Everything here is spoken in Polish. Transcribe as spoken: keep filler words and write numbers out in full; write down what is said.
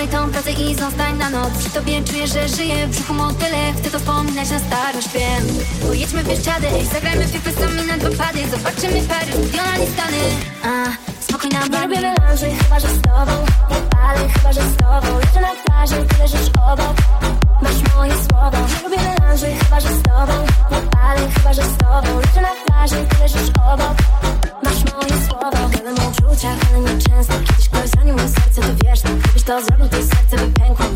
Olej tą pracę i zostań na noc. Przy tobie czuję, że żyję, w brzuchu motyle. Chcę to wspominać na starość, wiem. Pojedźmy w Bieszczady, zagrajmy w FIFA sami na dwa pady. Zobaczymy Paryż, Diolani Stany. A, spokój na nie lubię melanży, chyba że z tobą. Nie palę, chyba że z tobą. Leżę na plaży, ty leżysz obok. Masz moje słowa. Nie lubię melanży, chyba że z tobą. Nie palę, chyba że z tobą. Leżę na plaży, ty leżysz obok. Masz moje słowa. Gadam o uczuciach, ale nie często. Kiedyś ktoś zranił moje serce, to wiesz. Gdybyś to zrobił, to serce by pękło.